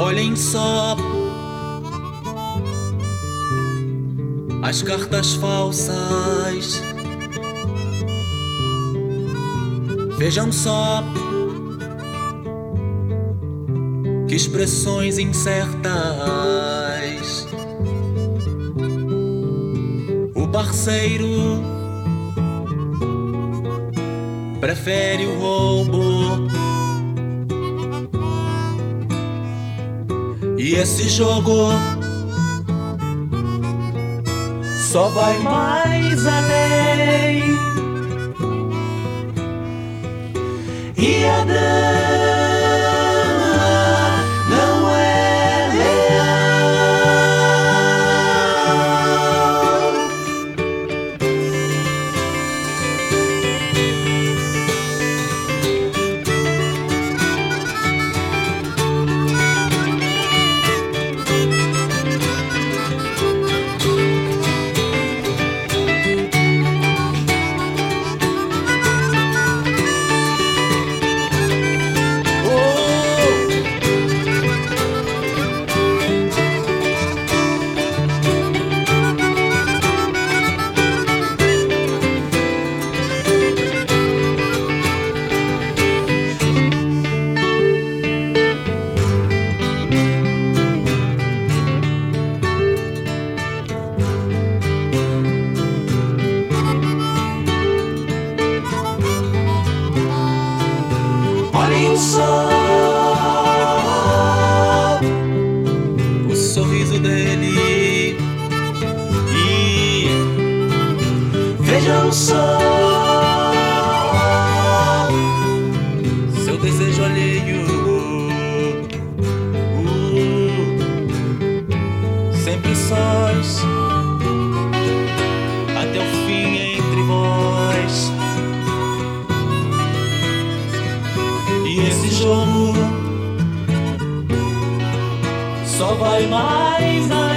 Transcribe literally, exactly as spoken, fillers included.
Olhem só as cartas falsas. Vejam só que expressões incertas. O parceiro prefere o roubo, e esse jogo só vai mais além. E a dama não é leal. Olhem só o sorriso dele e vejam só seu desejo alheio. uh, Sempre sós, até o fim entre vós. E esse jogo só vai mais além.